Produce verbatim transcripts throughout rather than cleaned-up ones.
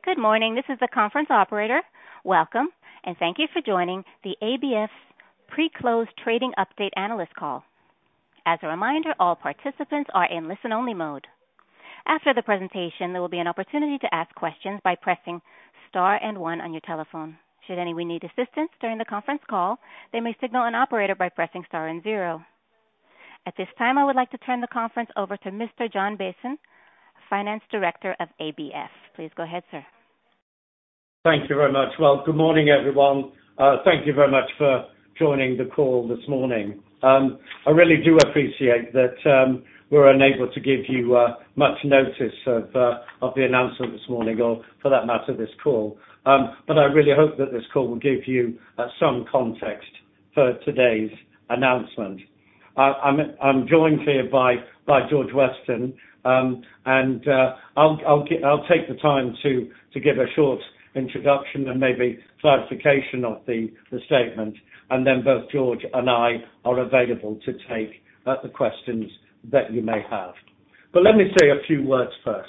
Good morning. This is the conference operator. Welcome, and thank you for joining the A B F's pre-close trading update analyst call. As a reminder, all participants are in listen-only mode. After the presentation, there will be an opportunity to ask questions by pressing star and one on your telephone. Should anyone need assistance during the conference call, they may signal an operator by pressing star and zero. At this time, I would like to turn the conference over to Mister John Bason, Finance Director of A B F. Please go ahead, sir. Thank you very much. Well, good morning, everyone. Uh, thank you very much for joining the call this morning. Um, I really do appreciate that um, we're unable to give you uh, much notice of uh, of the announcement this morning, or for that matter, this call. Um, but I really hope that this call will give you uh, some context for today's announcement. Uh, I'm, I'm joined here by, by George Weston, um, and uh, I'll, I'll, get, I'll take the time to, to give a short introduction and maybe clarification of the, the statement, and then both George and I are available to take uh, the questions that you may have. But let me say a few words first.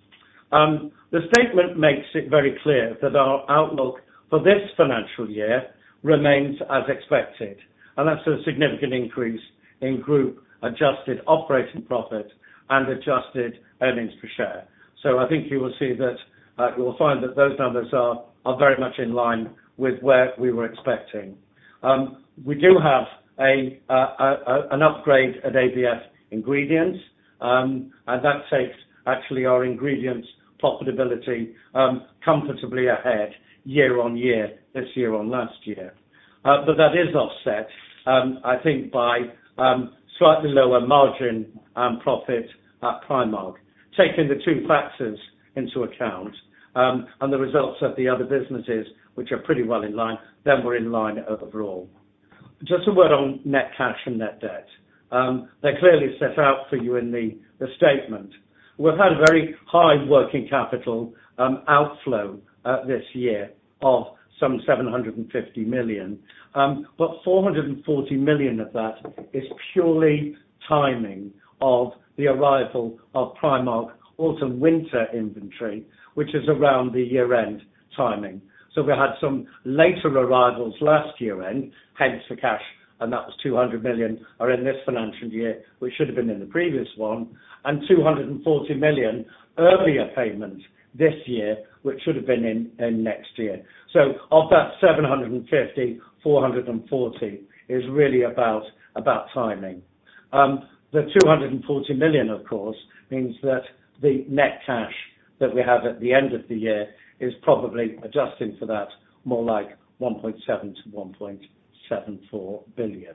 Um, the statement makes it very clear that our outlook for this financial year remains as expected, and that's a significant increase in group adjusted operating profit and adjusted earnings per share. So I think you will see that uh, you will find that those numbers are, are very much in line with where we were expecting. Um, we do have a, uh, a, a an upgrade at A B F Ingredients, um, and that takes actually our ingredients profitability um, comfortably ahead year on year, this year on last year. Uh, but that is offset, um, I think, by Um, slightly lower margin um, profit at Primark, taking the two factors into account, um, and the results of the other businesses, which are pretty well in line, then we're in line overall. Just a word on net cash and net debt. Um, they're clearly set out for you in the, the statement. We've had a very high working capital um, outflow uh, this year of some seven hundred fifty million, um, but four hundred forty million of that is purely timing of the arrival of Primark autumn-winter inventory, which is around the year-end timing. So we had some later arrivals last year-end, hence the cash, and that was two hundred million, are in this financial year, which should have been in the previous one, and two hundred forty million earlier payments this year, which should have been in, in next year. So of that seven hundred fifty, four hundred forty is really about, about timing. Um, the two hundred forty million, of course, means that the net cash that we have at the end of the year is probably, adjusting for that, more like one point seven to one point seven four billion.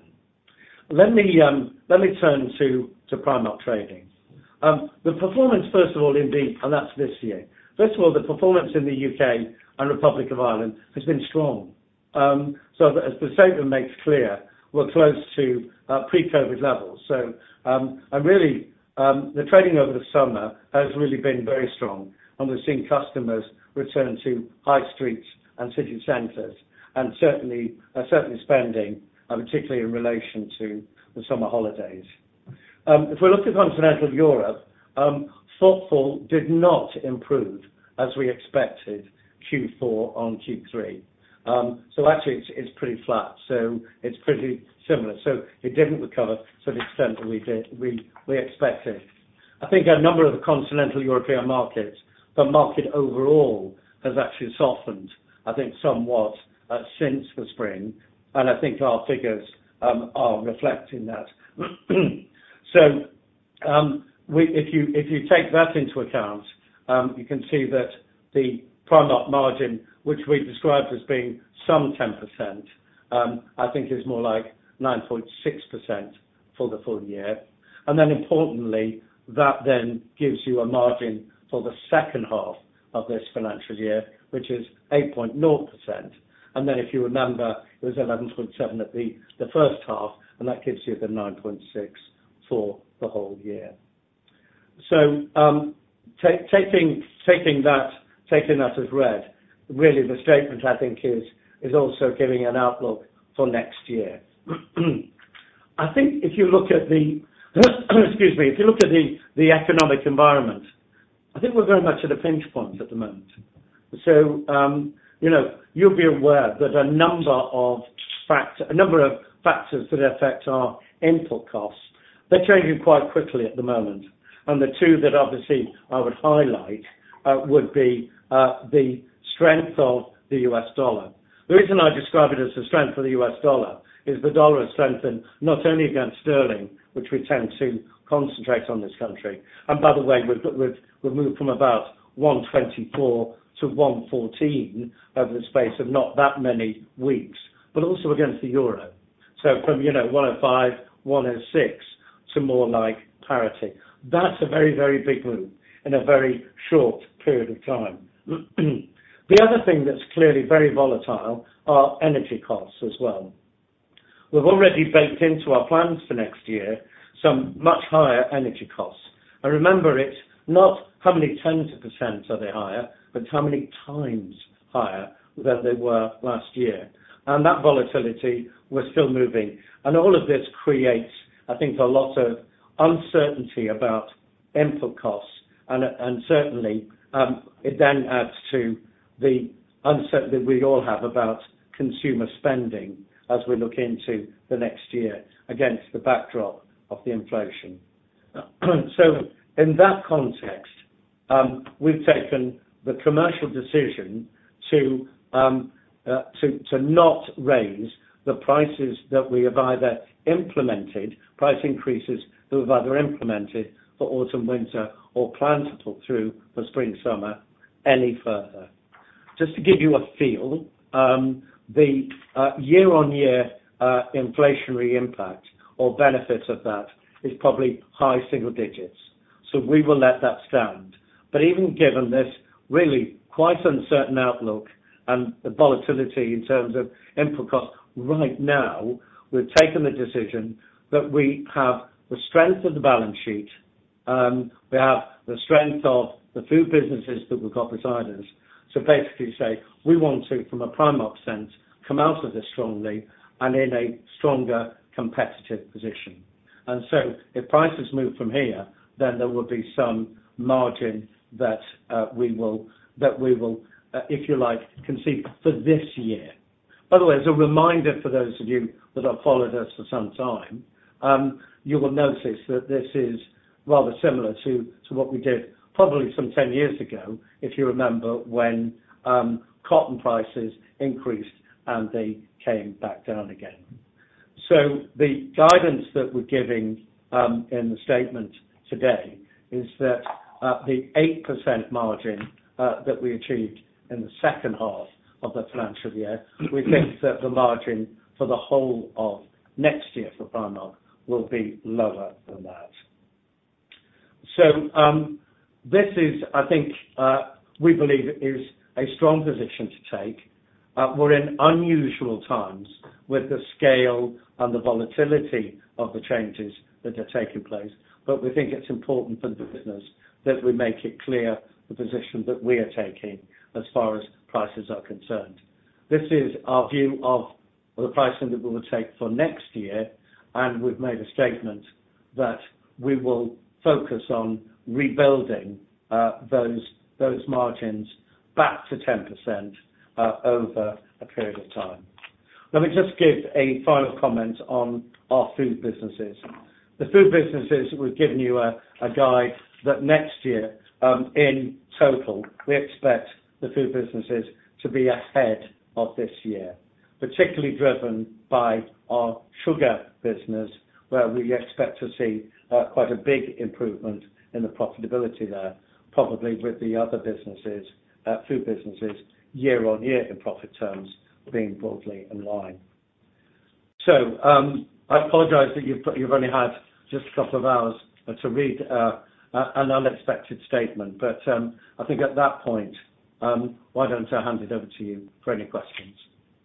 Let me, um, let me turn to, to Primark trading. Um, the performance, first of all, indeed, and that's this year. First of all, the performance in the U K and Republic of Ireland has been strong. Um, so that, as the statement makes clear, we're close to uh, pre-COVID levels. So, um, and really, um, the trading over the summer has really been very strong, and we're seeing customers return to high streets and city centres, and certainly, uh, certainly spending, uh, particularly in relation to the summer holidays. Um, if we look at continental Europe, um, footfall did not improve as we expected Q four on Q three. Um, so actually it's, it's pretty flat, so it's pretty similar. So it didn't recover to the extent that we did, we, we expected. I think a number of the continental European markets, the market overall has actually softened, I think somewhat uh, since the spring, and I think our figures um, are reflecting that. so um, We, if you if you take that into account, um, you can see that the Primark margin, which we described as being some ten percent, um, I think is more like nine point six percent for the full year. And then importantly, that then gives you a margin for the second half of this financial year, which is eight point zero percent. And then if you remember, it was eleven point seven at the, the first half, and that gives you the nine point six for the whole year. So um, t- taking taking that taking that as read, really the statement I think is is also giving an outlook for next year. I think if you look at the excuse me, if you look at the, the economic environment, I think we're very much at a pinch point at the moment. So, um, you know, you'll be aware that a number of fact, a number of factors that affect our input costs, they're changing quite quickly at the moment. And the two that obviously I would highlight uh, would be uh, the strength of the U S dollar. The reason I describe it as the strength of the U S dollar is the dollar has strengthened not only against sterling, which we tend to concentrate on this country, and by the way, we've, we've, we've moved from about one twenty-four to one fourteen over the space of not that many weeks, but also against the euro. So from, you know, one oh five, one oh six to more like parity. That's a very, very big move in a very short period of time. The other thing that's clearly very volatile are energy costs as well. We've already baked into our plans for next year some much higher energy costs. And remember, it's not how many tens of percent are they higher, but how many times higher than they were last year. And that volatility, we're still moving. And all of this creates, I think, a lot of uncertainty about input costs. And, and certainly, um, it then adds to the uncertainty we all have about consumer spending as we look into the next year against the backdrop of the inflation. So in that context, um, we've taken the commercial decision to, um, uh, to, to not raise the prices that we have either implemented, price increases that we've either implemented for autumn, winter, or plan to put through for spring, summer, any further. Just to give you a feel, um, the uh, year-on-year uh, inflationary impact or benefit of that is probably high single digits. So we will let that stand. But even given this really quite uncertain outlook and the volatility in terms of input costs, right now we've taken the decision that we have the strength of the balance sheet, um, we have the strength of the food businesses that we've got beside us. So basically say, we want to, from a Primark sense, come out of this strongly and in a stronger competitive position. And so if prices move from here, then there will be some margin that uh, we will, that we will, uh, if you like, concede for this year. By the way, as a reminder for those of you that have followed us for some time, um, you will notice that this is rather similar to, to what we did probably some ten years ago, if you remember, when um, cotton prices increased and they came back down again. So the guidance that we're giving um, in the statement today is that uh, the eight percent margin uh, that we achieved in the second half of the financial year, we think that the margin for the whole of next year for Primark will be lower than that. So um, this is, I think, uh, we believe is a strong position to take. Uh, we're in unusual times with the scale and the volatility of the changes that are taking place, but we think it's important for the business that we make it clear the position that we are taking as far as prices are concerned. This is our view of the pricing that we will take for next year, and we've made a statement that we will focus on rebuilding uh, those those margins back to ten percent uh, over a period of time. Let me just give a final comment on our food businesses. The food businesses, we've given you a, a guide that next year, um, in total, we expect the food businesses to be ahead of this year, particularly driven by our sugar business, where we expect to see uh, quite a big improvement in the profitability there, probably with the other businesses, uh, food businesses, year on year in profit terms being broadly in line. So um, I apologise that you've, you've only had just a couple of hours uh, to read uh, an unexpected statement, but um, I think at that point, um, why don't I hand it over to you for any questions?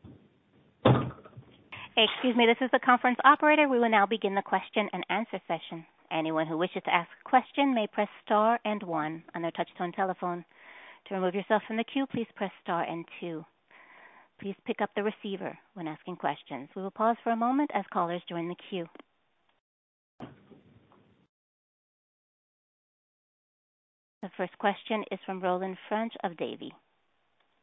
Excuse me, this is the conference operator. We will now begin the question and answer session. Anyone who wishes to ask a question may press star and one on their touch-tone telephone. To remove yourself from the queue, please press star and two. Please pick up the receiver when asking questions. We will pause for a moment as callers join the queue. The first question is from Roland French of Davy.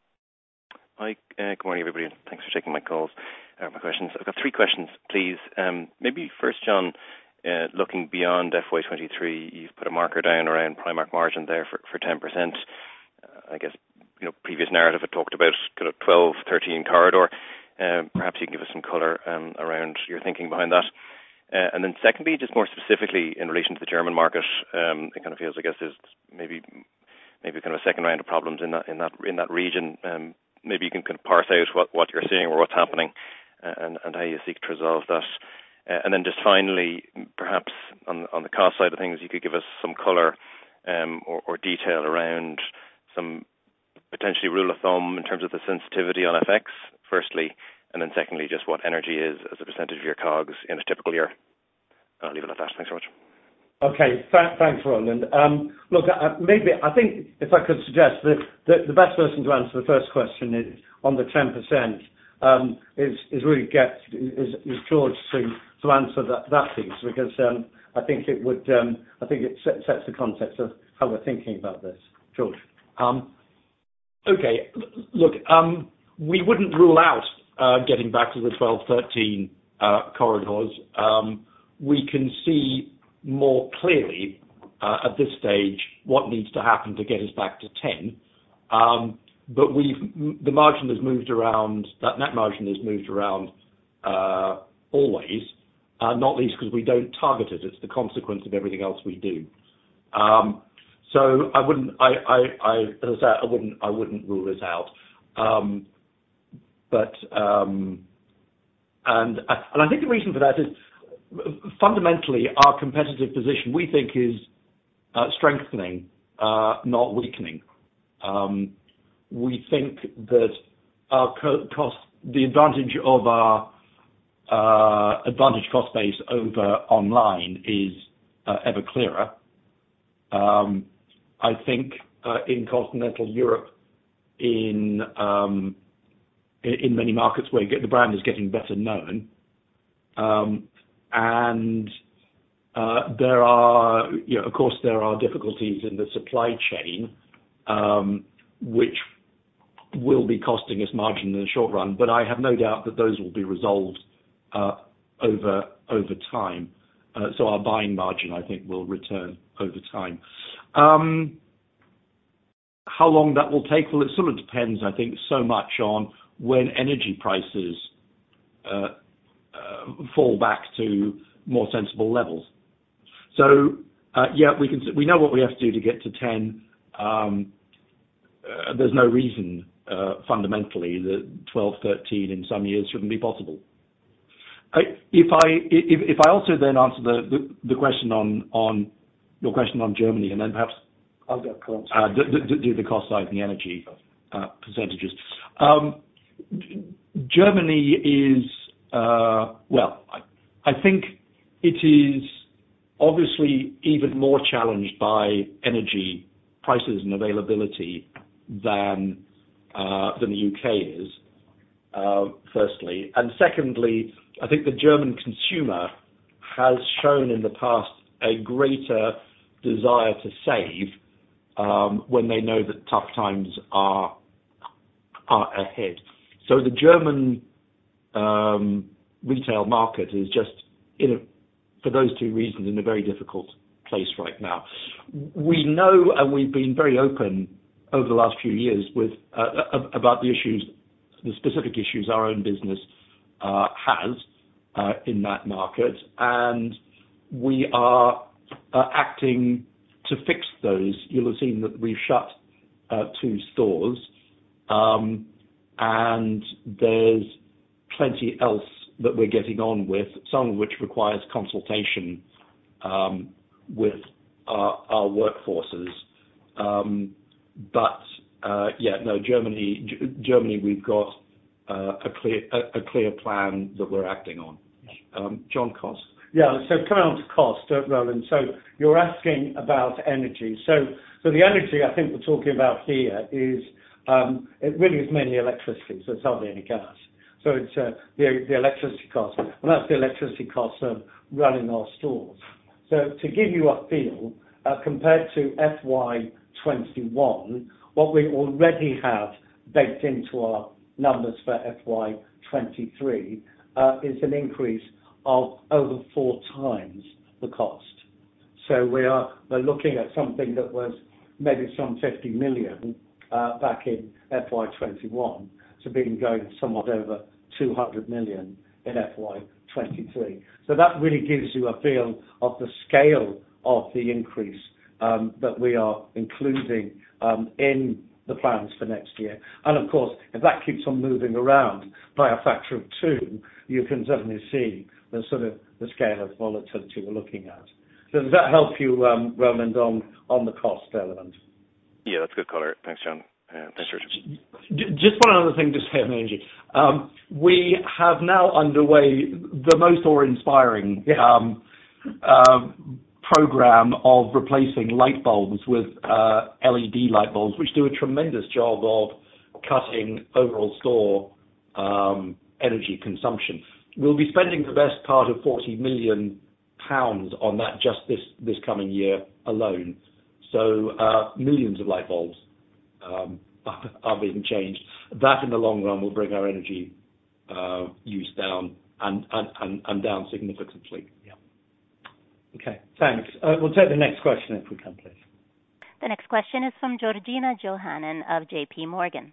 Hi, uh, good morning, everybody. Thanks for taking my calls, uh, my questions. I've got three questions, please. Um, maybe first, John, uh, looking beyond F Y twenty-three, you've put a marker down around Primark margin there for, for ten percent. Uh, I guess, you know, previous narrative had talked about kind of twelve, thirteen corridor. Um, perhaps you can give us some colour um, around your thinking behind that. Uh, and then secondly, just more specifically in relation to the German market, um, it kind of feels, I guess, there's maybe maybe kind of a second round of problems in that in that in that region. Um, maybe you can kind of parse out what, what you're seeing or what's happening, uh, and, and how you seek to resolve that. Uh, and then just finally, perhaps on on the cost side of things, you could give us some colour um, or, or detail around some potentially rule of thumb in terms of the sensitivity on F X, firstly, and then secondly, just what energy is as a percentage of your COGS in a typical year. I'll leave it at that. Thanks very much. Okay, th- thanks, Roland. Um, look, uh, maybe I think if I could suggest that the, the best person to answer the first question is on the ten percent um, is is really get is, is George to to answer that, that piece, because um, I think it would um, I think it set, sets the context of how we're thinking about this. George. Um, okay, look, um, we wouldn't rule out uh, getting back to the twelve, thirteen uh, corridors. Um, we can see more clearly uh, at this stage what needs to happen to get us back to ten. Um, but we've the margin has moved around. That net margin has moved around uh, always, uh, not least because we don't target it. It's the consequence of everything else we do. Um, so I wouldn't. I, I, I, as I said, I wouldn't. I wouldn't rule it out. Um, but um, and and I think the reason for that is, fundamentally, our competitive position, we think, is uh, strengthening, uh, not weakening. Um, we think that our co- cost, the advantage of our uh, advantage cost base over online is uh, ever clearer. Um, I think uh, in continental Europe, in um, in, in many markets where the brand is getting better known. Um, And uh, there are, you know, of course, there are difficulties in the supply chain, um, which will be costing us margin in the short run. But I have no doubt that those will be resolved uh, over over time. Uh, so our buying margin, I think, will return over time. Um, how long that will take? Well, it sort of depends, I think, so much on when energy prices Uh, Uh, fall back to more sensible levels. So uh, yeah, we can. We know what we have to do to get to ten. Um, uh, there's no reason uh, fundamentally that twelve, thirteen in some years shouldn't be possible. I, if I if, if I also then answer the, the, the question on on your question on Germany, and then perhaps I'll go uh, do, do, do the cost side and the energy uh, percentages. Um, Germany is. Uh, well, I, I think it is obviously even more challenged by energy prices and availability than uh, than the U K is. Uh, firstly, and secondly, I think the German consumer has shown in the past a greater desire to save um, when they know that tough times are are ahead. So the German Um, retail market is just, in a, for those two reasons, in a very difficult place right now. We know, and we've been very open over the last few years with uh, about the issues, the specific issues our own business uh, has uh, in that market, and we are uh, acting to fix those. You'll have seen that we've shut uh, two stores, um, and there's plenty else that we're getting on with, some of which requires consultation um, with our, our workforces. Um, but uh, yeah, no, Germany, G- Germany, we've got uh, a clear a, a clear plan that we're acting on. Um, John, cost. Yeah, so coming on to cost, uh, Roland. So you're asking about energy. So so the energy I think we're talking about here is um, it really is mainly electricity. So it's hardly any gas. So it's uh, the, the electricity cost, and that's the electricity cost of running our stores. So to give you a feel, uh, compared to F Y twenty-one, what we already have baked into our numbers for F Y twenty-three uh, is an increase of over four times the cost. So we are we're looking at something that was maybe some fifty million uh, back in F Y twenty-one to being going somewhat over two hundred million in F Y twenty-three. So that really gives you a feel of the scale of the increase um, that we are including um, in the plans for next year. And of course, if that keeps on moving around by a factor of two, you can certainly see the sort of the scale of volatility we're looking at. So does that help you, um, Roland, on, on the cost element? Yeah, that's good color. Thanks, John. Uh, thanks, Richard. Just one other thing to say on energy. Um, we have now underway the most awe-inspiring yeah. um, uh, program of replacing light bulbs with uh, L E D light bulbs, which do a tremendous job of cutting overall store um, energy consumption. We'll be spending the best part of forty million pounds on that just this, this coming year alone. So uh, millions of light bulbs um, are being changed. That in the long run will bring our energy uh, use down and, and, and, and down significantly. Yeah. Okay, thanks. Uh, we'll take the next question if we can, please. The next question is from Georgina Johanan of J P Morgan.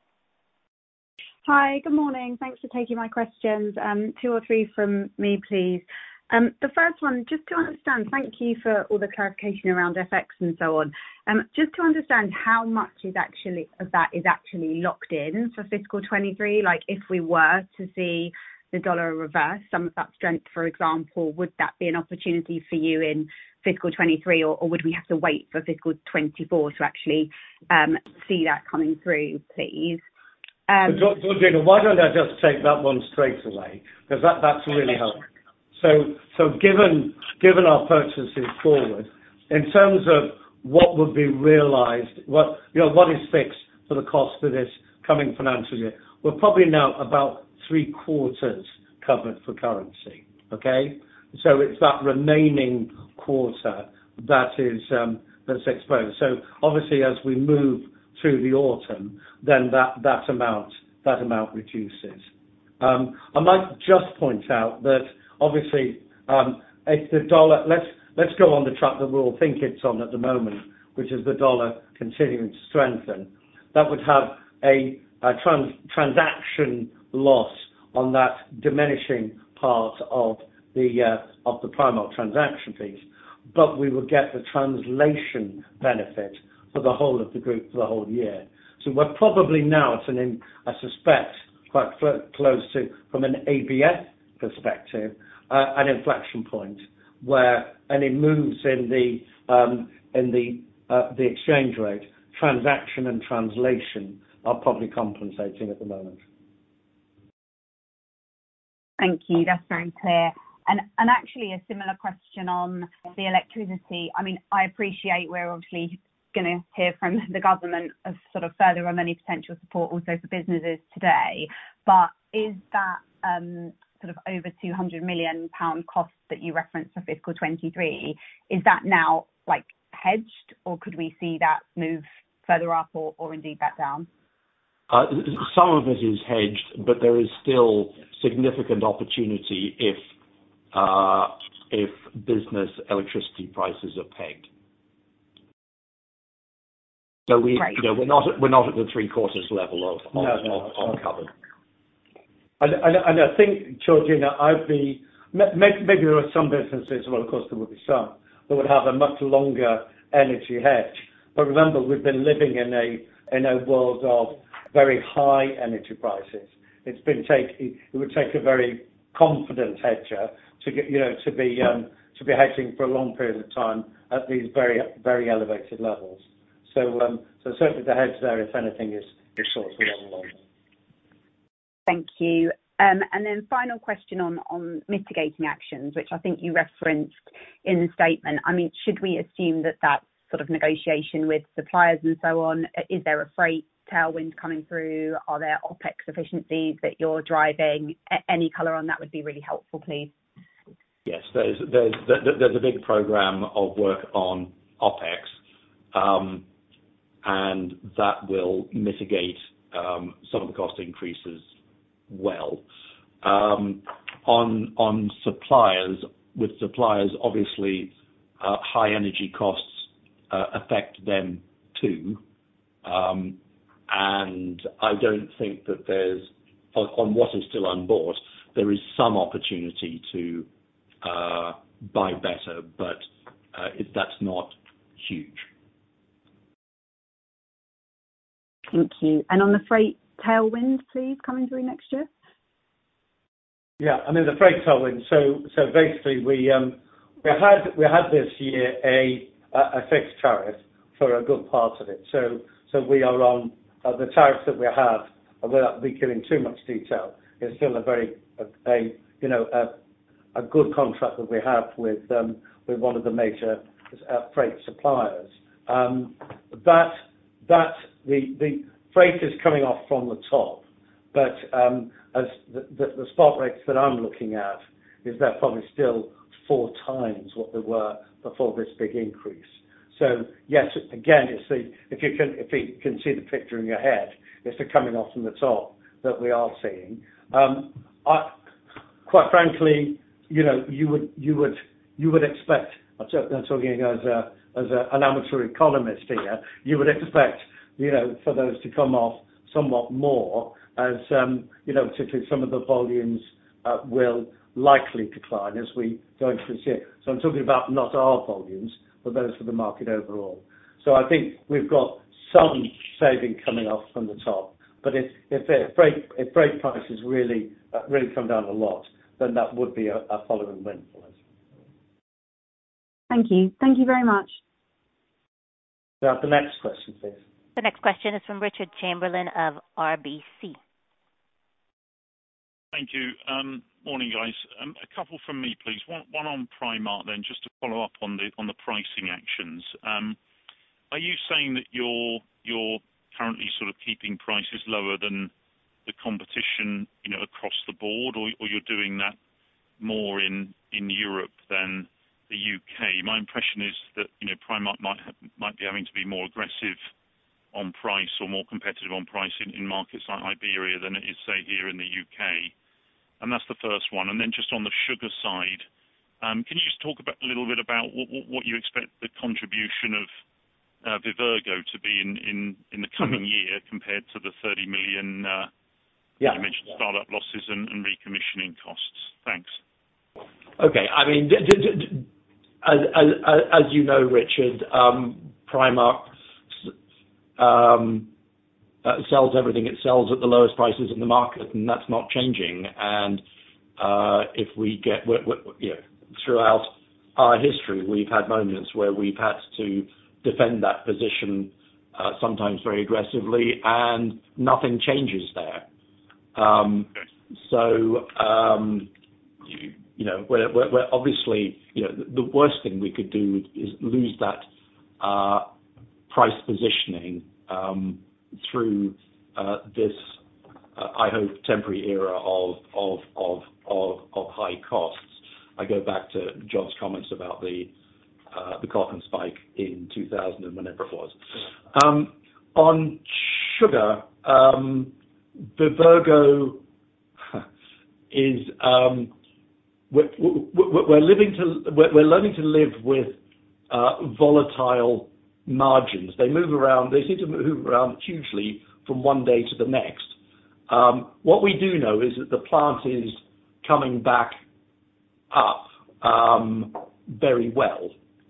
Hi, good morning. Thanks for taking my questions. Um, two or three from me, please. Um, the first one, just to understand, thank you for all the clarification around F X and so on. Um, just to understand how much is actually of that is actually locked in for fiscal twenty-three. Like if we were to see the dollar reverse some of that strength, for example, would that be an opportunity for you in fiscal twenty-three, or, or would we have to wait for fiscal twenty-four to actually um, see that coming through, please? Um, so, Georgina, why don't I just take that one straight away, because that, that's really helpful. So, so given given our purchases forward, in terms of what would be realised, what you know, what is fixed for the cost of this coming financial year, we're probably now about three quarters covered for currency. Okay, so it's that remaining quarter that is um, that's exposed. So obviously, as we move through the autumn, then that that amount that amount reduces. Um, I might just point out that. Obviously, um, if the dollar, let's let's go on the track that we all think it's on at the moment, which is the dollar continuing to strengthen. That would have a, a trans, transaction loss on that diminishing part of the uh, of the Primark transaction fees, but we would get the translation benefit for the whole of the group for the whole year. So we're probably now at an, I suspect, quite cl- close to, from an A B F perspective, uh, an inflection point where any moves in the um, in the uh, the exchange rate, transaction and translation are probably compensating at the moment. Thank you. That's very clear. And and actually a similar question on the electricity. I mean, I appreciate we're obviously going to hear from the government of sort of further on any potential support also for businesses today, but is that um, sort of over two hundred million pound cost that you referenced for fiscal twenty-three, is that now like hedged, or could we see that move further up or, or indeed back down? Uh, some of it is hedged, but there is still significant opportunity if uh, if business electricity prices are pegged. So we, right. you know, we're not we're not at the three quarters level of of, no, no, of, of okay. cover. And, and, and I think, Georgina, I'd be maybe, maybe there are some businesses, well, of course there would be some, that would have a much longer energy hedge. But remember, we've been living in a in a world of very high energy prices. It's been take it would take a very confident hedger to get you know to be um, to be hedging for a long period of time at these very very elevated levels. So um, so certainly the hedge there, if anything, is is short for a long longer. Thank you. Um, and then final question on, on mitigating actions, which I think you referenced in the statement. I mean, should we assume that that's sort of negotiation with suppliers and so on? Is there a freight tailwind coming through? Are there OPEX efficiencies that you're driving? A- any colour on that would be really helpful, please. Yes, there's there's there's a big program of work on OPEX, um, and that will mitigate um, some of the cost increases well. Um, on on suppliers, with suppliers, obviously, uh, high energy costs uh, affect them too. Um, and I don't think that there's, on, on what is still unbought, there is some opportunity to uh, buy better, but uh, it, that's not huge. Thank you. And on the freight tailwind, please, coming through next year? Yeah, I mean, the freight tailwind. So so basically, we um, we had we had this year a a fixed tariff for a good part of it. So so we are on uh, the tariffs that we have, uh, without me giving too much detail, is still a very a, a you know a a good contract that we have with um, with one of the major uh, freight suppliers. Um, that that the the freight is coming off from the top, but um, as the, the, the spot rates that I'm looking at is they're probably still four times what they were before this big increase. So yes, again, it's the if you can if you can see the picture in your head, it's the coming off from the top that we are seeing. Um, I, quite frankly, you know, you would you would you would expect. I'm talking as a as a, an amateur economist here. You would expect, you know, for those to come off somewhat more, as um, you know, particularly some of the volumes uh, will likely decline as we go into this year. So I'm talking about not our volumes, but those for the market overall. So I think we've got some saving coming off from the top. But if if, if freight if freight prices really uh, really come down a lot, then that would be a, a following win for us. Thank you. Thank you very much. Now the next question, please. The next question is from Richard Chamberlain of R B C. Thank you. Um, morning, guys. Um, a couple from me, please. One, one on Primark, then, just to follow up on the on the pricing actions. Um, are you saying that you're you're currently sort of keeping prices lower than the competition, you know, across the board, or, or you're doing that more in in Europe than the U K? My impression is that, you know, Primark might have, might be having to be more aggressive on price or more competitive on price in, in markets like Iberia than it is, say, here in the U K. And that's the first one. And then just on the sugar side, um, can you just talk about, a little bit about what, what you expect the contribution of uh, Vivergo to be in, in, in the coming year compared to the thirty million uh, yeah. you mentioned startup losses and, and recommissioning costs? Thanks. Okay. I mean, d- d- d- as, as, as you know, Richard, um, Primark um, Uh, sells everything it sells at the lowest prices in the market, and that's not changing. And uh, if we get, we're, we're, you know, throughout our history, we've had moments where we've had to defend that position, uh, sometimes very aggressively, and nothing changes there. Um, okay. So, um, you, you know, we're, we're, we're obviously, you know, the worst thing we could do is lose that uh, price positioning Um, through uh, this, uh, I hope, temporary era of of, of of of high costs. I go back to John's comments about the uh, the cotton spike in two thousand and whenever it was. Um, on sugar, um, Vivergo is um, we're, we're, we're living to we're, we're learning to live with uh, volatile margins. They move around, they seem to move around hugely from one day to the next. Um, what we do know is that the plant is coming back up um, very well.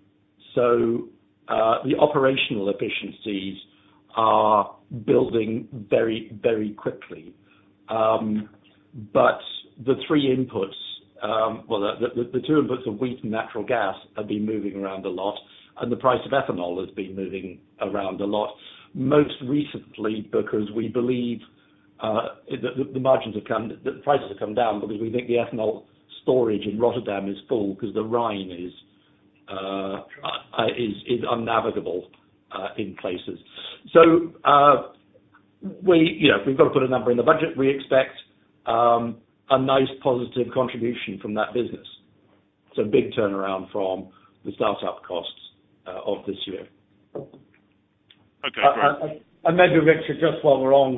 So uh, the operational efficiencies are building very, very quickly. Um, but the three inputs, um, well, the, the, the two inputs of wheat and natural gas have been moving around a lot, and the price of ethanol has been moving around a lot, most recently because we believe uh, the, the margins have come, the prices have come down because we think the ethanol storage in Rotterdam is full because the Rhine is uh, is, is unnavigable uh, in places. So uh, we, you know, we've got to put a number in the budget. We expect um, a nice positive contribution from that business. So big turnaround from the startup costs uh, of this year. Okay, great. Uh, and maybe, Richard, just while we're on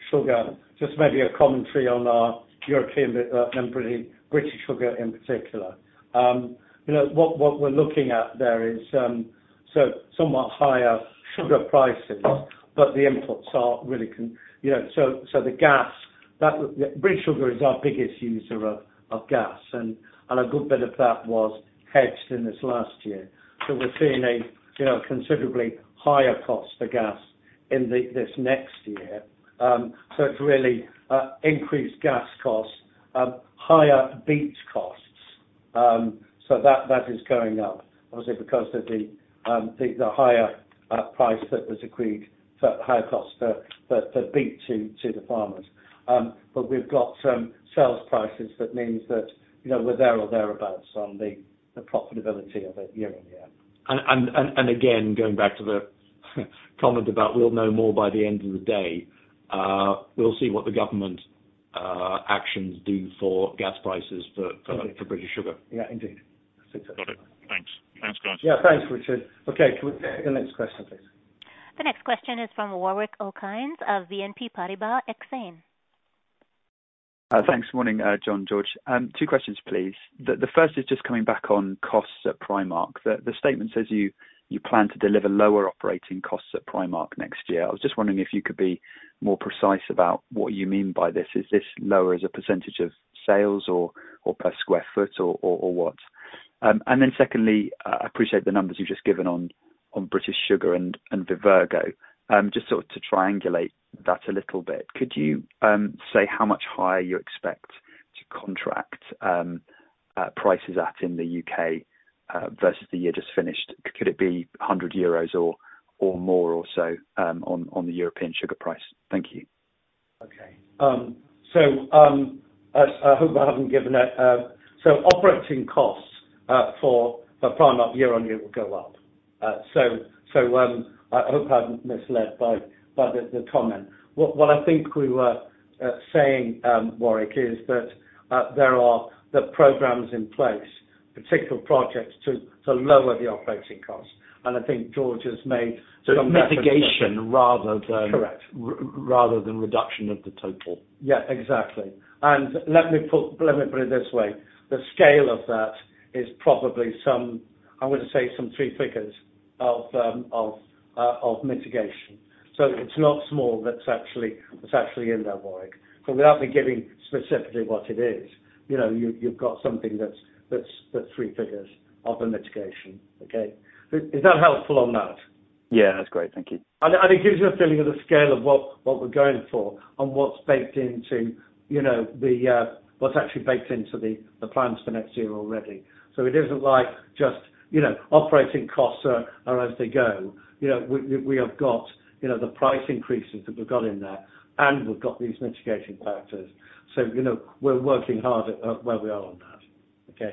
sugar, just maybe a commentary on our European uh, and British, British sugar in particular. Um, you know, what, what we're looking at there is um, so somewhat higher sugar prices, but the inputs are really, con- you know, so so the gas, that British Sugar is our biggest user of, of gas, and, and a good bit of that was hedged in this last year. So we're seeing a, you know, considerably higher cost for gas in the, this next year. Um, so it's really uh, increased gas costs, um, higher beet costs. Um, so that, that is going up, obviously because of the um, the, the higher uh, price that was agreed for higher costs for, for, for beet to, to the farmers. Um, but we've got um, sales prices that means that, you know, we're there or thereabouts on the, the profitability of it year on year. And, and, and, and again, going back to the comment about we'll know more by the end of the day, uh, we'll see what the government uh, actions do for gas prices for, for, for British Sugar. Yeah, indeed. Got it. Thanks. Thanks, guys. Yeah, thanks, Richard. Okay, can we take the next question, please? The next question is from Warwick Okines of B N P Paribas Exane. Uh, thanks. Morning, uh, John, George. Um, two questions, please. The, the first is just coming back on costs at Primark. The, the statement says you, you plan to deliver lower operating costs at Primark next year. I was just wondering if you could be more precise about what you mean by this. Is this lower as a percentage of sales or, or per square foot or, or, or what? Um, and then secondly, uh, I appreciate the numbers you've just given on, on British Sugar and, and Vivergo. Um, just sort of to triangulate that a little bit, could you um, say how much higher you expect to contract um, uh, prices at in the U K uh, versus the year just finished? Could it be one hundred euros or or more or so um, on on the European sugar price? Thank you. Okay. Um, so um, I, I hope I haven't given it. Uh, so operating costs uh, for for Primark year on year will go up. Uh, so so. Um, I hope I'm misled by, by the, the comment. What, what I think we were uh, saying, um, Warwick, is that uh, there are the programs in place, particular projects to, to lower the operating costs. And I think George has made so some mitigation rather than correct r- rather than reduction of the total. Yeah, exactly. And let me put let me put it this way: the scale of that is probably some, I'm going to say some three figures of um, of Uh, of mitigation. So it's not small that's actually that's actually in there, Warwick. So without me giving specifically what it is, you know, you, you've got something that's that's that's three figures of the mitigation. Okay, is that helpful on that? Yeah, that's great. Thank you. And, and it gives you a feeling of the scale of what, what we're going for and what's baked into, you know, the uh, what's actually baked into the, the plans for next year already. So it isn't like just, you know, operating costs are, are as they go. You know, we, we have got, you know, the price increases that we've got in there, and we've got these mitigating factors. So, you know, we're working hard at, at where we are on that. Okay.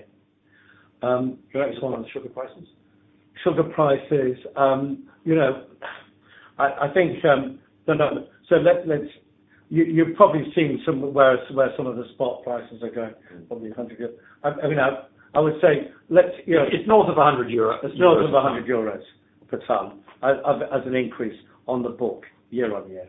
Um, next one on the sugar prices. Sugar prices, um, you know, I, I think, um, no, no, so let, let's, you, you've probably seen some where, where some of the spot prices are going, probably one hundred euros. I, I mean, I, I would say, let's, you know. It's north of one hundred euros. It's north of one hundred euros per tonne. As, as an increase on the book year on year.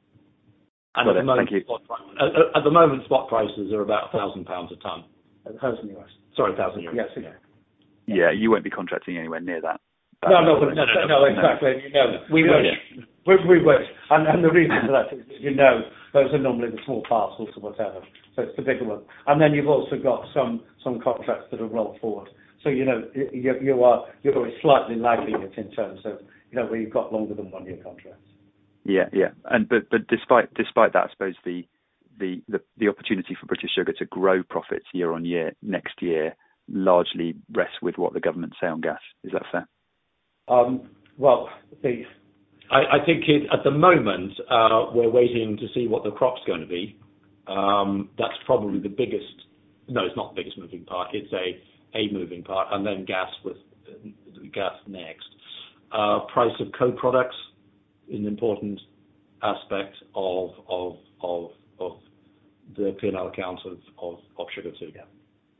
And at the, moment, spot, at, at the moment, spot prices are about one thousand pounds a tonne. one thousand euros. Sorry, one thousand euros. Yes, okay. Yeah, you won't be contracting anywhere near that. that no, no, no, no, no, no, exactly. You know, we wish. Yeah. We, we wish. And, and the reason for that is, you know, those are normally the small parcels or whatever. So it's the bigger one. And then you've also got some, some contracts that are rolled forward. So, you know, you, you are you're slightly lagging it in terms of, you know, where you've got longer than one year contracts. Yeah, yeah. And but but despite despite that, I suppose the the, the, the opportunity for British Sugar to grow profits year on year next year largely rests with what the government say on gas. Is that fair? Um, well, the I, I think it, at the moment uh, we're waiting to see what the crop's going to be. Um, that's probably the biggest. No, it's not the biggest moving part. It's a a moving part, and then gas with uh, gas next. Uh, price of co-products is an important aspect of of of, of the P and L account of, of, of sugar too. Yeah.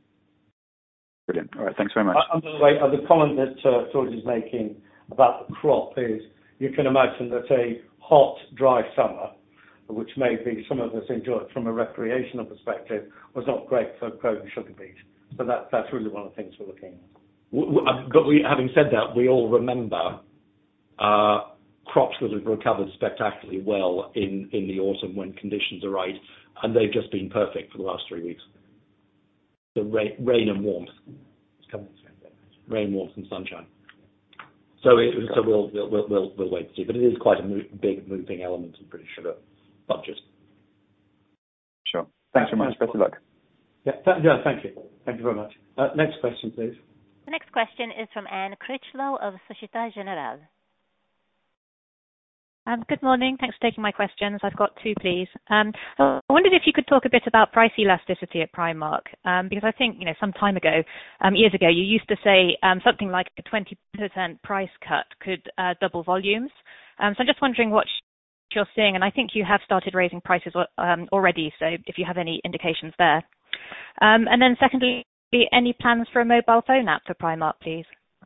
Brilliant. All right, thanks very much. Uh, and by the way, uh, the comment that uh, George is making about the crop is, you can imagine that a hot, dry summer which maybe some of us enjoyed from a recreational perspective, was not great for growing sugar beet. So that, that's really one of the things we're looking at. But we, having said that, we all remember uh, crops that have recovered spectacularly well in, in the autumn when conditions are right, and they've just been perfect for the last three weeks. The rain, rain and warmth. Rain, warmth, and sunshine. So, it, so we'll, we'll we'll we'll wait to see. But it is quite a mo- big moving element in British Sugar budget. Sure. Thanks very much. Best of luck. Yeah, th- yeah, thank you. Thank you very much. Uh, next question, please. The next question is from Anne Critchlow of Societe Generale. Um, good morning. Thanks for taking my questions. I've got two, please. Um, I wondered if you could talk a bit about price elasticity at Primark, um, because I think, you know, some time ago, um, years ago, you used to say um, something like a twenty percent price cut could uh, double volumes. Um, so I'm just wondering what you're seeing, and I think you have started raising prices um, already, so if you have any indications there. Um, and then secondly, any plans for a mobile phone app for Primark, please?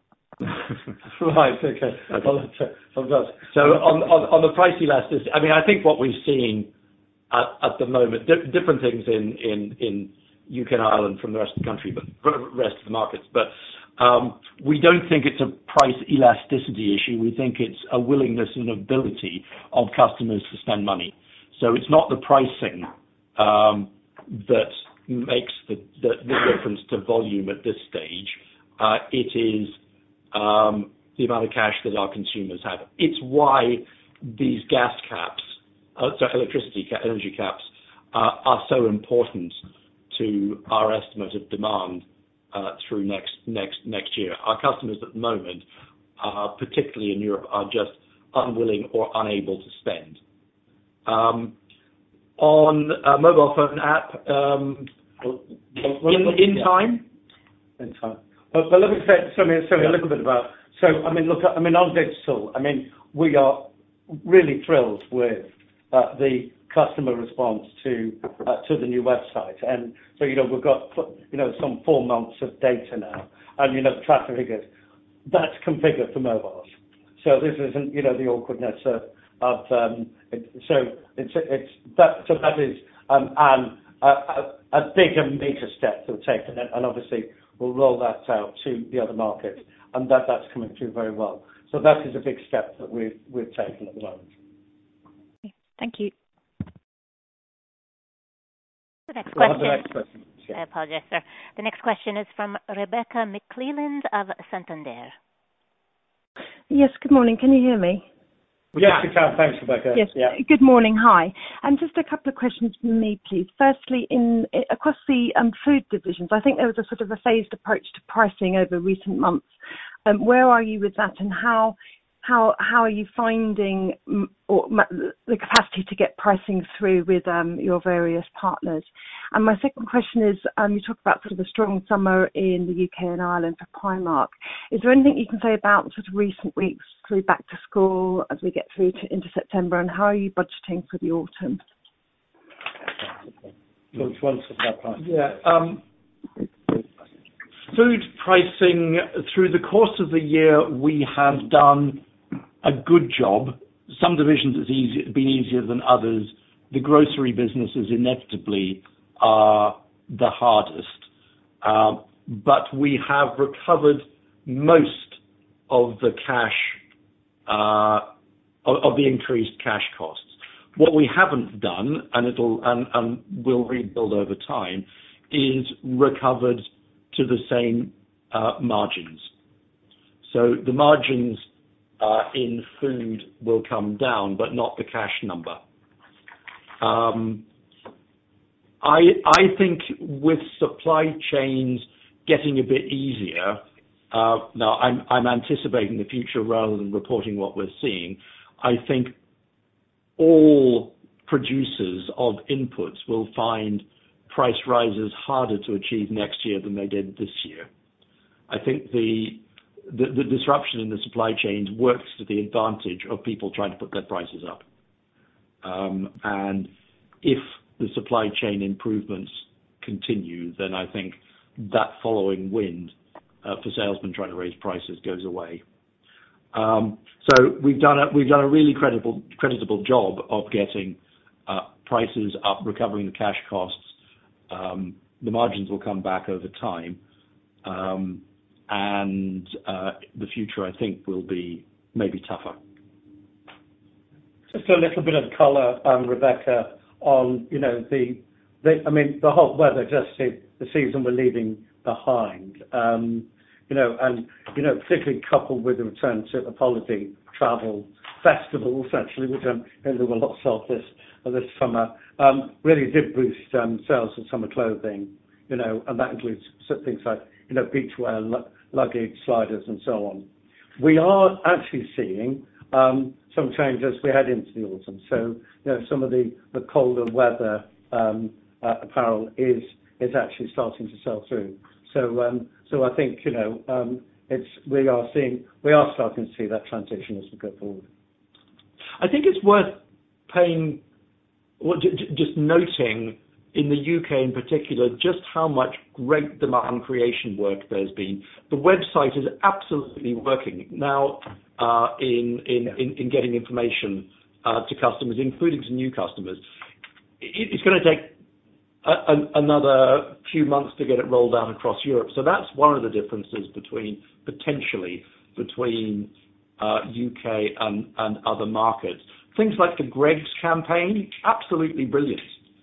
Right, okay. Well, so on, on, on the price elasticity, I mean, I think what we're seeing at, at the moment, di- different things in, in, in U K and Ireland from the rest of the country, but rest of the markets, but um, we don't think it's a price elasticity issue. We think it's a willingness and ability of customers to spend money. So it's not the pricing um, that makes the, the, the difference to volume at this stage. Uh, it is Um, the amount of cash that our consumers have. It's why these gas caps, uh, so electricity ca- energy caps, uh, are so important to our estimate of demand uh, through next next next year. Our customers at the moment, uh, particularly in Europe, are just unwilling or unable to spend. Um, on a mobile phone app, um, in, in time, in time. But, but let me say, say, me, say me a little bit about, so, I mean, look, I mean, on digital, I mean, we are really thrilled with uh, the customer response to uh, to the new website. And so, you know, we've got, you know, some four months of data now. And, you know, traffic figures, that's configured for mobiles. So this isn't, you know, the awkwardness of, of um, it, so it's, it's, that, so that is um, an, a, a, a big and major step that we've taken. And, and obviously, we'll roll that out to the other markets, and that, that's coming through very well. So that is a big step that we've, we've taken at the moment. Thank you. The next question. We'll the next question. Yeah. I apologize, sir. The next question is from Rebecca McClelland of Santander. Yes, good morning. Can you hear me? Yes, we can. Thanks, Rebecca. Yes. Yeah. Good morning. Hi. And just a couple of questions from me, please. Firstly, in across the um, food divisions, I think there was a sort of a phased approach to pricing over recent months. Um, where are you with that, and how how how are you finding um, or, um, the capacity to get pricing through with um, your various partners? And my second question is, um, you talk about sort of a strong summer in the U K and Ireland for Primark. Is there anything you can say about sort of recent weeks through back to school as we get through to, into September, and how are you budgeting for the autumn? Which one's that part? Yeah. Um, food pricing, through the course of the year, we have done a good job. Some divisions it's easy, been easier than others. The grocery businesses inevitably are the hardest. Um, but we have recovered most of the cash, uh, of, of the increased cash costs. What we haven't done, and it'll and, and will rebuild over time, is recovered to the same uh, margins. So the margins uh, in food will come down, but not the cash number. Um, I I think with supply chains getting a bit easier. Uh, now I'm I'm anticipating the future rather than reporting what we're seeing. I think all producers of inputs will find price rises harder to achieve next year than they did this year. I think the, the, the disruption in the supply chains works to the advantage of people trying to put their prices up. Um, and if the supply chain improvements continue, then I think that following wind uh, for salesmen trying to raise prices goes away. Um, so we've done a we've done a really credible creditable job of getting uh, prices up, recovering the cash costs, um, the margins will come back over time. Um, and uh, the future, I think, will be maybe tougher. Just a little bit of color, um, Rebecca, on, you know, the, the, I mean, the hot weather, just the, the season we're leaving behind, um, you know, and, you know, particularly coupled with the return to holiday travel festivals, actually, which um, there were lots of this, this summer, um, really did boost um, sales of summer clothing, you know, and that includes things like, you know, beachwear, l- luggage, sliders, and so on. We are actually seeing um, some change as we head into the autumn. So, you know, some of the, the colder weather um, uh, apparel is is actually starting to sell through. So, um, so I think, you know, um, it's we are seeing we are starting to see that transition as we go forward. I think it's worth paying, well, j- j- just noting in the U K in particular, just how much great demand creation work there's been. The website is absolutely working now uh, in, in, in, in getting information uh, to customers, including to new customers. It, it's going to take a, a, another few months to get it rolled out across Europe. So that's one of the differences between, potentially, between uh, U K and, and other markets. Things like the Greggs campaign, absolutely brilliant.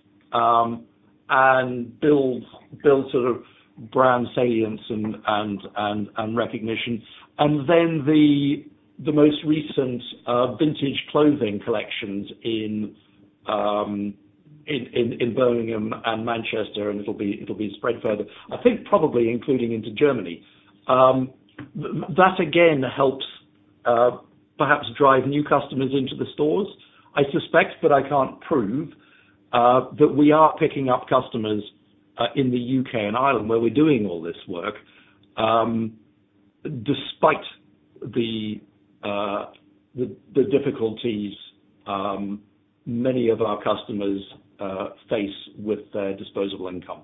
Um, and build build sort of brand salience and, and and and recognition, and then the the most recent uh, vintage clothing collections in, um, in in in Birmingham and Manchester, and it'll be it'll be spread further. I think probably including into Germany. Um, th- that again helps uh, perhaps drive new customers into the stores. I suspect, but I can't prove, Uh, that we are picking up customers uh, in the U K and Ireland where we're doing all this work, um, despite the, uh, the the difficulties um, many of our customers uh, face with their disposable income.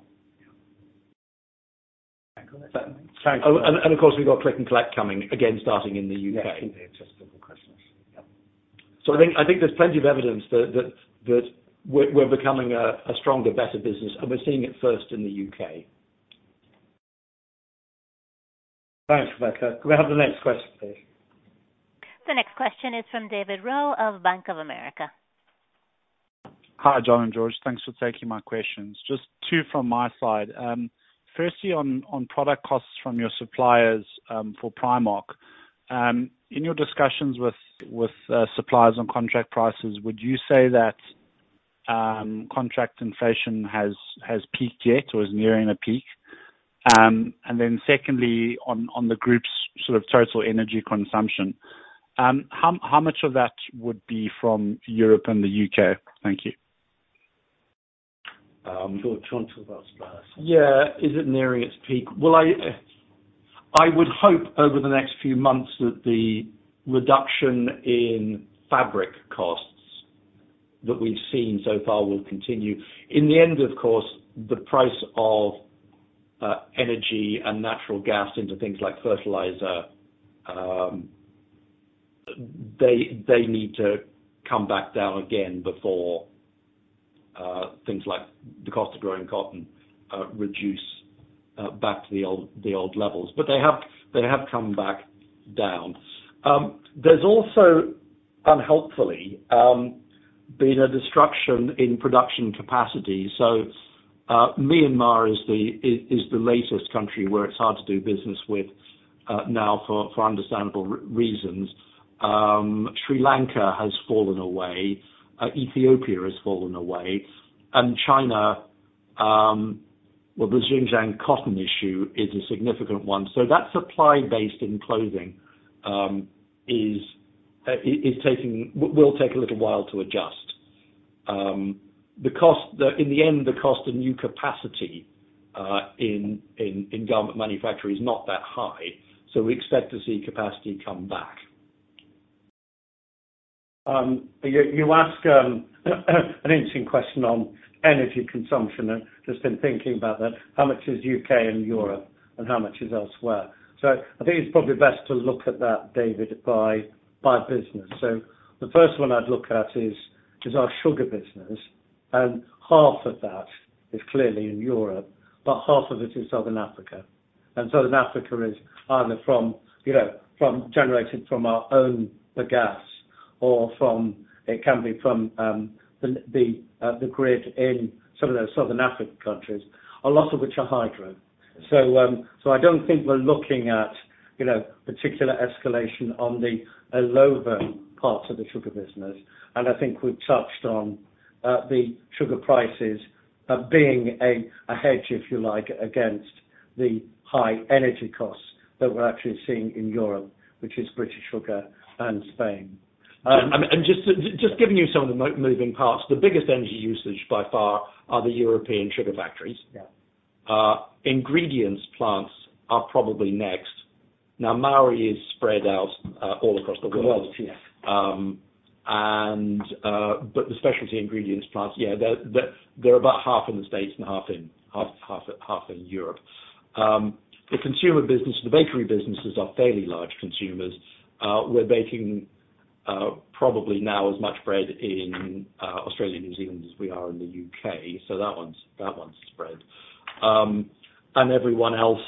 Thanks. Oh, and, and of course we've got click and collect coming again, starting in the U K. Yes, indeed, just before Christmas. Yep. So I think I think there's plenty of evidence that that that. We're, we're becoming a, a stronger, better business, and we're seeing it first in the U K. Thanks, Rebecca. Can we have the next question, please? The next question is from David Rowe of Bank of America. Hi, John and George. Thanks for taking my questions. Just two from my side. Um, firstly, on, on product costs from your suppliers um, for Primark. Um, in your discussions with, with uh, suppliers on contract prices, would you say that Um, contract inflation has, has peaked yet or is nearing a peak? Um, and then secondly, on, on the group's sort of total energy consumption, um, how, how much of that would be from Europe and the U K? Thank you. Um, George, talk about suppliers. Yeah, is it nearing its peak? Well, I, I would hope over the next few months that the reduction in fabric costs that we've seen so far will continue. In the end, of course, the price of uh, energy and natural gas into things like fertilizer, um, they they need to come back down again before uh, things like the cost of growing cotton uh, reduce uh, back to the old the old levels. But they have they have come back down. Um, there's also, unhelpfully, um, been a destruction in production capacity. So uh, Myanmar is the is, is the latest country where it's hard to do business with uh, now for, for understandable r- reasons. Um, Sri Lanka has fallen away. Uh, Ethiopia has fallen away. And China, um, well, the Xinjiang cotton issue is a significant one. So that supply base in clothing um, is is taking will take a little while to adjust. Um, the cost, the, in the end, the cost of new capacity uh, in, in in garment manufacture is not that high, so we expect to see capacity come back. Um, you, you ask um, an interesting question on energy consumption, and just been thinking about that. How much is U K and Europe, and how much is elsewhere? So I think it's probably best to look at that, David, by by business. So the first one I'd look at is is our sugar business, and half of that is clearly in Europe, but half of it is Southern Africa. And Southern Africa is either from, you know, from generated from our own gas, or from, it can be from um, the the, uh, the grid in some of those Southern African countries, a lot of which are hydro. So um, so I don't think we're looking at, you know, particular escalation on the Illovo parts of the sugar business. And I think we've touched on uh, the sugar prices uh, being a, a hedge, if you like, against the high energy costs that we're actually seeing in Europe, which is British Sugar and Spain. Um, and just just giving you some of the moving parts, the biggest energy usage by far are the European sugar factories. Yeah. Uh, ingredients plants are probably next. Now, Mauri is spread out uh, all across the world. world yes. Um, and uh, but the specialty ingredients plants, yeah, they're, they're, they're about half in the States and half in half half half in Europe. Um, the consumer business, the bakery businesses are fairly large consumers. Uh, we're baking uh, probably now as much bread in uh, Australia, New Zealand as we are in the U K. So that one's that one's spread, um, and everyone else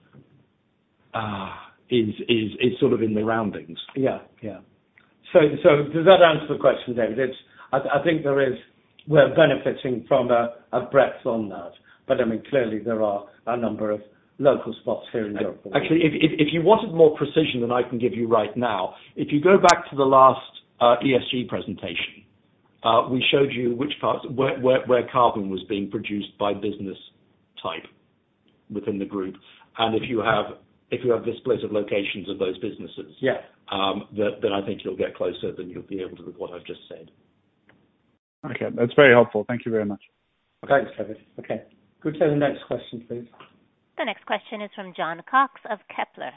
uh, is is is sort of in the roundings. Yeah, yeah. So, so does that answer the question, David? It's, I, I think there is, we're benefiting from a, a breadth on that. But I mean, clearly there are a number of local spots here in Europe. Actually, if, if, if you wanted more precision than I can give you right now, if you go back to the last uh, E S G presentation, uh, we showed you which parts, where, where, where carbon was being produced by business type within the group. And if you have if you have the split of locations of those businesses, yeah. um, that, then I think you'll get closer than you'll be able to with what I've just said. Okay, that's very helpful. Thank you very much. Thanks, David. Okay. Go to the next question, please. The next question is from John Cox of Kepler.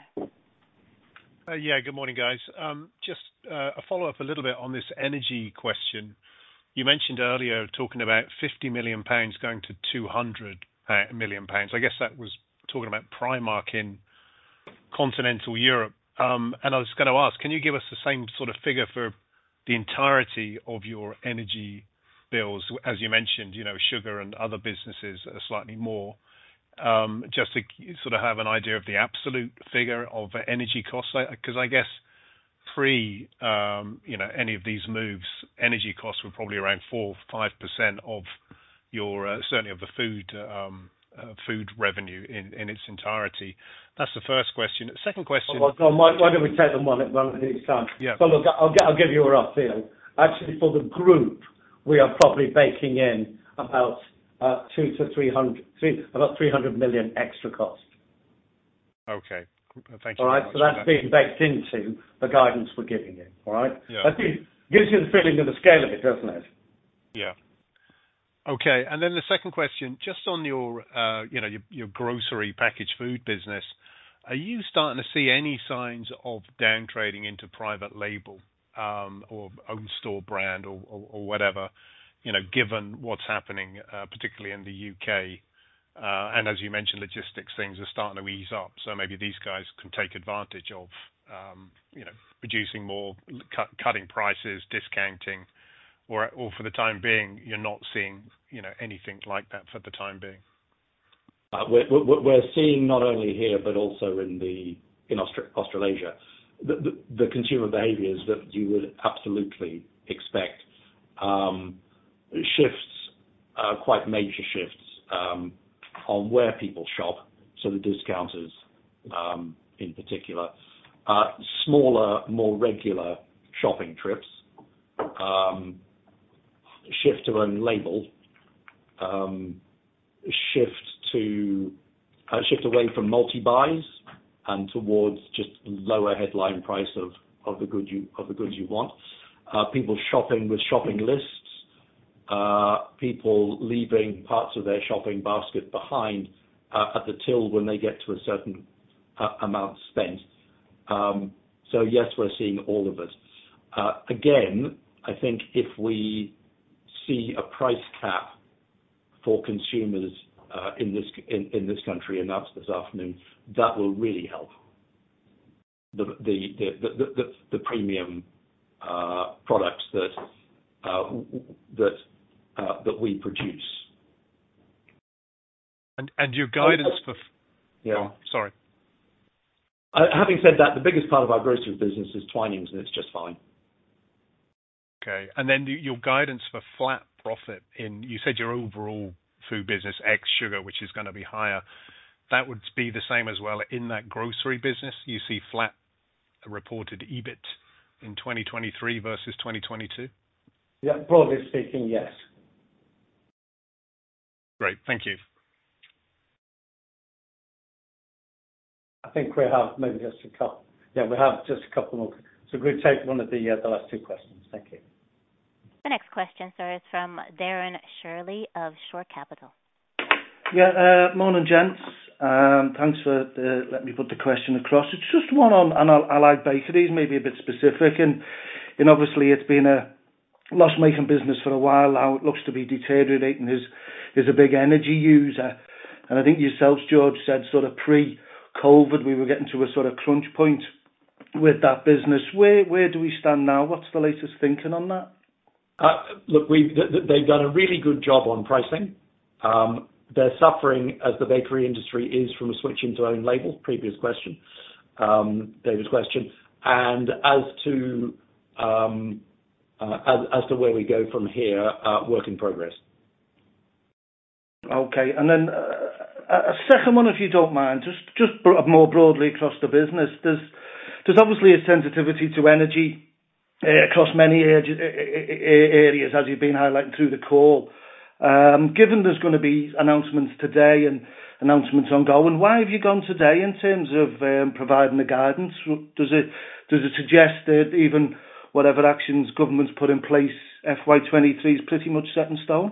Uh, yeah, good morning, guys. Um, just uh, a follow-up a little bit on this energy question. You mentioned earlier talking about fifty million pounds going to two hundred million pounds. I guess that was talking about Primark in continental Europe. Um, and I was going to ask, can you give us the same sort of figure for the entirety of your energy bills? As you mentioned, you know, sugar and other businesses are slightly more. Um, just to sort of have an idea of the absolute figure of energy costs, because I guess pre, um, you know, any of these moves, energy costs were probably around four, five percent of your uh, certainly of the food um, uh, food revenue in, in its entirety. That's the first question. Second question. Well, well, why, why don't we take them one at one at each time? Yeah. So look, I'll, I'll give you a rough feel. Actually, for the group, we are probably baking in about uh, two to three hundred, three, about three hundred million extra cost. Okay. Thank you. All right. So that's that. being baked into the guidance we're giving you. All right. Yeah. That gives you the feeling of the scale of it, doesn't it? Yeah. Okay. And then the second question, just on your, uh, you know, your, your grocery packaged food business, are you starting to see any signs of down trading into private label um, or own store brand or, or, or whatever, you know, given what's happening, uh, particularly in the U K? Uh, and as you mentioned, logistics things are starting to ease up. So maybe these guys can take advantage of, um, you know, producing more, cut, cutting prices, discounting, or, or for the time being, you're not seeing, you know, anything like that for the time being. Uh, we're, we're, we're seeing not only here but also in the in Austra- Australasia the, the, the consumer behaviours that you would absolutely expect. Um, shifts, uh, quite major shifts um, on where people shop. So the discounters, um, in particular, uh, smaller, more regular shopping trips. Um, shift to own label. Um, shift to uh, shift away from multi-buys and towards just lower headline price of, of the good you of the goods you want. Uh, people shopping with shopping lists. Uh, people leaving parts of their shopping basket behind uh, at the till when they get to a certain uh, amount spent. Um, so yes, we're seeing all of it. Uh, again, I think if we see a price cap for consumers uh, in this in, in this country announced this afternoon, that will really help the the the the, the, the premium uh, products that uh, that uh, that we produce. And and your guidance for yeah. Oh, sorry. Uh, having said that, the biggest part of our grocery business is Twinings, and it's just fine. Okay, and then your guidance for flat profit in, you said your overall food business ex sugar, which is going to be higher. That would be the same as well in that grocery business. You see flat reported EBIT in twenty twenty-three versus twenty twenty-two? Yeah, broadly speaking, yes. Great, thank you. I think we have maybe just a couple. Yeah, we have just a couple more. So we'll take one of the uh, the last two questions. Thank you. The next question, sir, is from Darren Shirley of Shore Capital. Yeah, uh, morning, gents. Um, thanks for the, letting me put the question across. It's just one on, and I, I like bakeries, maybe a bit specific, and, and obviously it's been a loss-making business for a while now. It looks to be deteriorating. Is is a big energy user, and I think yourselves, George, said sort of pre-COVID we were getting to a sort of crunch point with that business. Where where do we stand now? What's the latest thinking on that? Uh, look, we've, th- they've done a really good job on pricing. Um, they're suffering, as the bakery industry is, from a switch into own label, previous question, um, David's question. And as to um, uh, as, as to where we go from here, uh, work in progress. Okay, and then uh, a second one, if you don't mind, just just more broadly across the business. There's there's obviously a sensitivity to energy Uh, across many areas, as you've been highlighting through the call. Um, given there's going to be announcements today and announcements ongoing, why have you gone today in terms of um, providing the guidance? Does it does it suggest that even whatever actions government's put in place, F Y twenty-three is pretty much set in stone?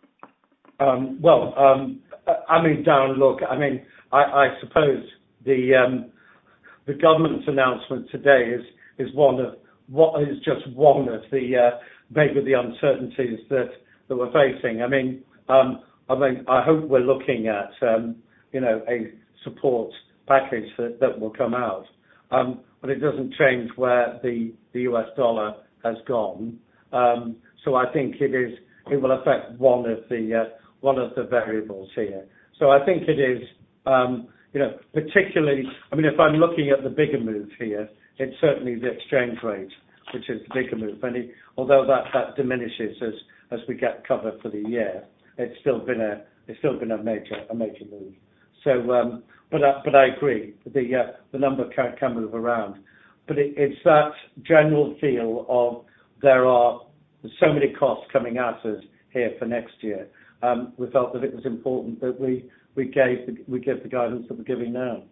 Um, well, um, I mean, Darren, look, I mean, I, I suppose the um, the government's announcement today is is one of what is just one of the uh, maybe the uncertainties that, that we're facing. I mean, um, I mean, I hope we're looking at um, you know a support package that, that will come out, um, but it doesn't change where the, the U S dollar has gone. Um, so I think it is it will affect one of the uh, one of the variables here. So I think it is um, you know particularly. I mean, if I'm looking at the bigger move here, it's certainly the exchange rate, which is the bigger move. And it, although that, that diminishes as, as we get cover for the year, it's still been a it's still been a major a major move. So, um, but I, but I agree, the uh, the number can, can move around, but it, it's that general feel of there are so many costs coming at us here for next year. Um, we felt that it was important that we we gave the, we give the guidance that we're giving now.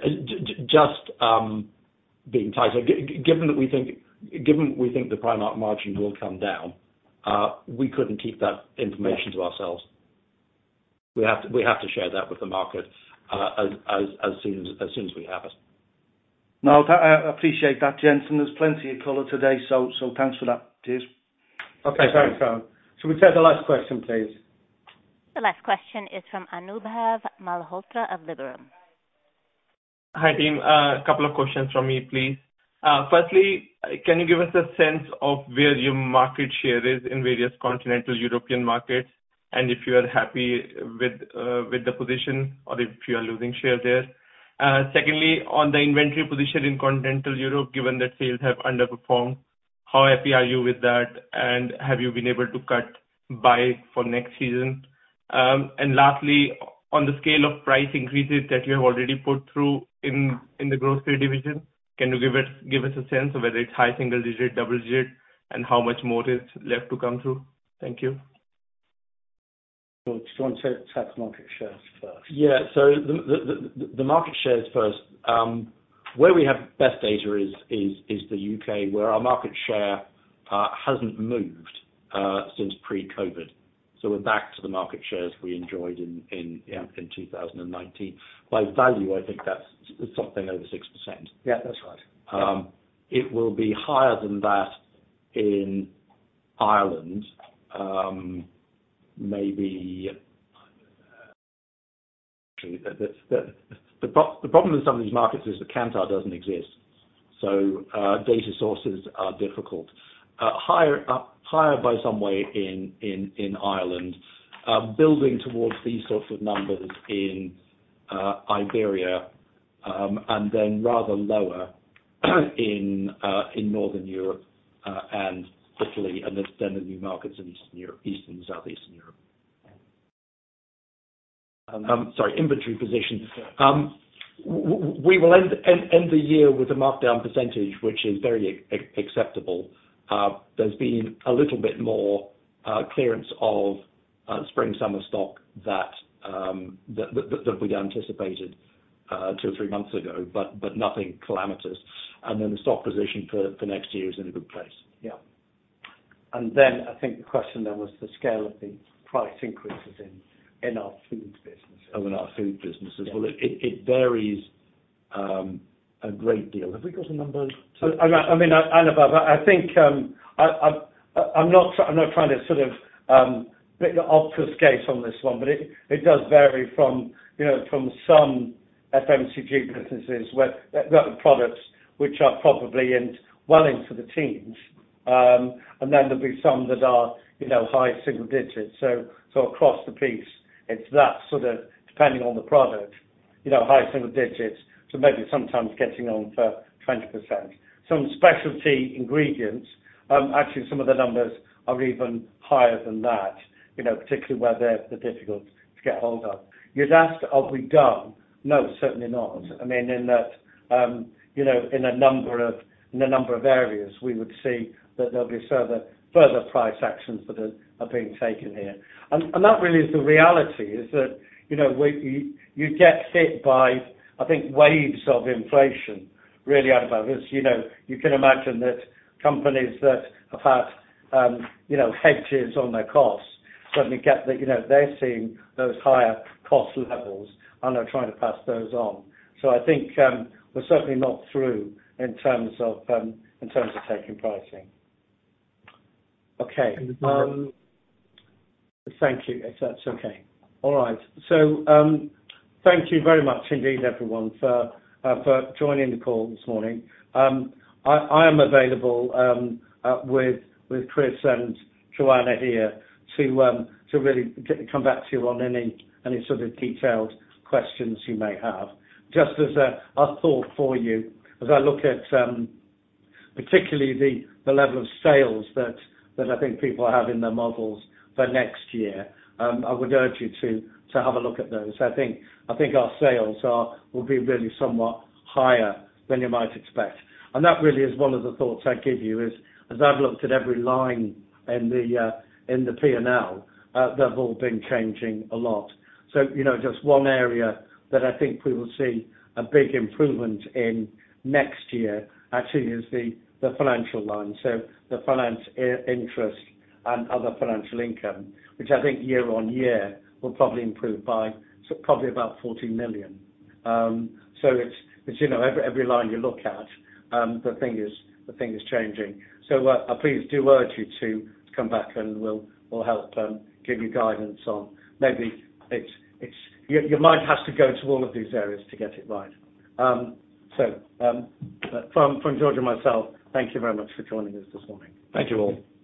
Just. Um being tighter, G- given that we think, given we think the Primark margin will come down, uh, we couldn't keep that information to ourselves. We have to, we have to share that with the market uh, as, as as soon as as soon as we have it. No, th- I appreciate that, gents, and there's plenty of colour today, so so thanks for that. Cheers. Okay, thanks, Aaron. Should we take the last question, please? The last question is from Anubhav Malhotra of Liberum. Hi, team. A uh, couple of questions from me, please. Uh, firstly, can you give us a sense of where your market share is in various continental European markets, and if you are happy with uh, with the position or if you are losing share there? Uh, secondly, on the inventory position in continental Europe, given that sales have underperformed, how happy are you with that, and have you been able to cut buy for next season? Um, and lastly, on the scale of price increases that you have already put through in in the grocery division, can you give it give us a sense of whether it's high single digit, double digit, and how much more is left to come through? Thank you. Do you want to take market shares first? Yeah. So the the, the, the market shares first. Um, where we have best data is is is the U K, where our market share uh, hasn't moved uh, since pre-COVID. So we're back to the market shares we enjoyed in in, yeah. in, in two thousand nineteen. By value, I think that's something over six percent. Yeah, that's right. Um, it will be higher than that in Ireland, um, maybe. The, the, the, the, pro- the problem in some of these markets is that Kantar doesn't exist, so uh, data sources are difficult. Uh, higher up, higher by some way in in in Ireland, uh, building towards these sorts of numbers in uh, Iberia, um, and then rather lower in uh, in Northern Europe uh, and Italy, and then the new markets in Eastern Europe, Eastern and Southeastern Europe. Um, sorry, inventory position. Um, w- we will end, end end the year with a markdown percentage which is very a- acceptable. Uh, there's been a little bit more uh, clearance of uh, spring-summer stock that, um, that, that that we anticipated uh, two or three months ago, but but nothing calamitous. And then the stock position for, for next year is in a good place. Yeah. And then I think the question then was the scale of the price increases in, in our food business. Oh, in our food businesses. Yeah. Well, it, it, it varies um, a great deal. Have we got a number? To I, I mean, I, and above, I think um, I, I, I'm not. I'm not trying to sort of um, obfuscate on this one, but it, it does vary from you know from some F M C G businesses where they've got products which are probably in well into the teens, um, and then there'll be some that are you know high single digits. So so across the piece, it's that sort of depending on the product, you know, high single digits. So maybe sometimes getting on for twenty percent. Some specialty ingredients, um, actually some of the numbers are even higher than that, you know, particularly where they're, they're difficult to get hold of. You'd asked, are we done? No, certainly not. I mean, in that, um, you know, in a number of in a number of areas, we would see that there'll be further further price actions that are, are being taken here. And, and that really is the reality, is that, you know, we, you, you get hit by, I think, waves of inflation really out of us. You know, you can imagine that companies that have had, um, you know, hedges on their costs suddenly get that, you know, they're seeing those higher cost levels and are trying to pass those on. So I think um, we're certainly not through in terms of um, in terms of taking pricing. Okay. Um, thank you. If that's okay. All right. So um, thank you very much indeed, everyone, for uh, for joining the call this morning. Um, I, I am available um, uh, with with Chris and Joanna here to um, to really get, come back to you on any any sort of detailed questions you may have. Just as a, a thought for you, as I look at um, particularly the, the level of sales that, that I think people have in their models for next year, um, I would urge you to, to have a look at those. I think I think our sales are will be really somewhat higher than you might expect, and that really is one of the thoughts I give you. Is as I've looked at every line in the uh, in the P and L, uh, they've all been changing a lot. So you know, just one area that I think we will see a big improvement in next year actually is the, the financial line. So the finance I- interest and other financial income, which I think year on year will probably improve by so probably about forty million. Um, so it's, it's you know every every line you look at, um, the thing is the thing is changing. So uh, please do urge you to come back and we'll we'll help um, give you guidance on maybe it's it's you, your mind has to go to all of these areas to get it right. Um, so um, from from George and myself, thank you very much for joining us this morning. Thank you all.